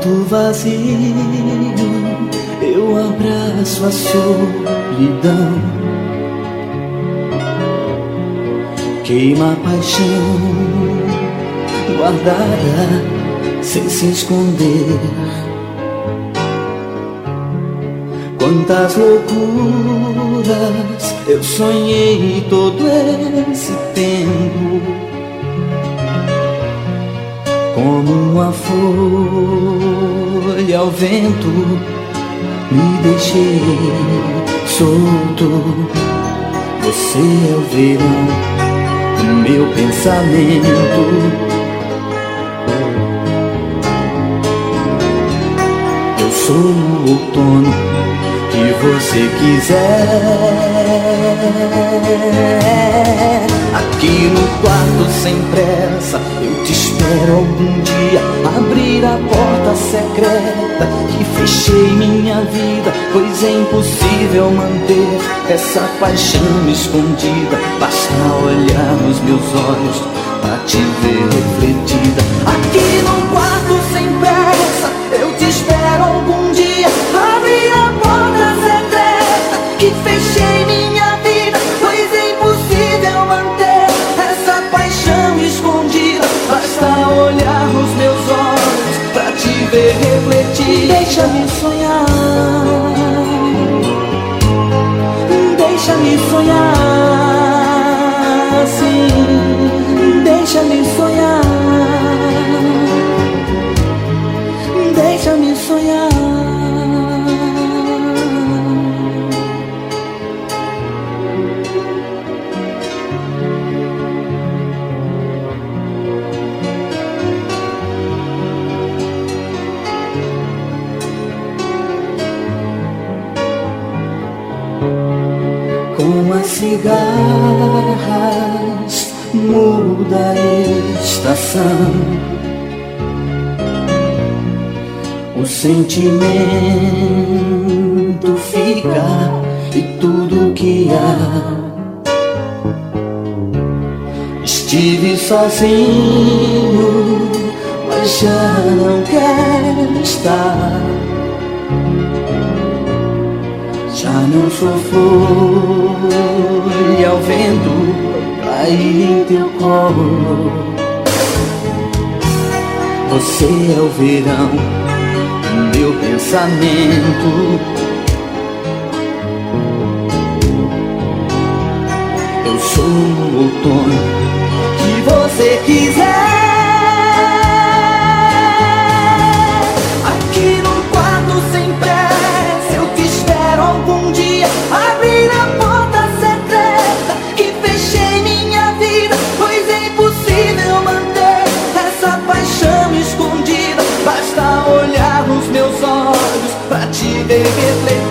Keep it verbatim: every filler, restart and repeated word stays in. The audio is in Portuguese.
quarto vazio, eu abraço a solidão. Queima a paixão guardada sem se esconder. Quantas loucuras eu sonhei todo esse tempo. Como uma folha ao vento, me deixei solto. Você é o verão do meu pensamento. Eu sou o outono que você quiser. Aqui no quarto sem pressa, eu te espero algum dia abrir a porta secreta que fechei minha vida, pois é impossível manter essa paixão escondida. Basta olhar nos meus olhos pra te ver refletida. Aqui no quarto sem pressa, eu te espero algum dia abrir a porta secreta que fechei minha vida, pois é impossível manter essa paixão escondida. Basta olhar nos meus olhos pra te ver refletir. Deixa-me sonhar, deixa-me sonhar, sim, deixa-me sonhar, deixa-me sonhar. Com as cigarras muda a estação, o sentimento fica e tudo que há. Estive sozinho, mas já não quero estar. Já não sou folha ao vento pra ir em teu colo. Você é o verão do meu pensamento. Eu sou o outono que você quiser. Aqui no quarto sem pressa, eu te espero algum dia abrir a porta secreta que fechei minha vida, pois é impossível manter essa paixão escondida. Basta olhar nos meus olhos pra te ver refletir.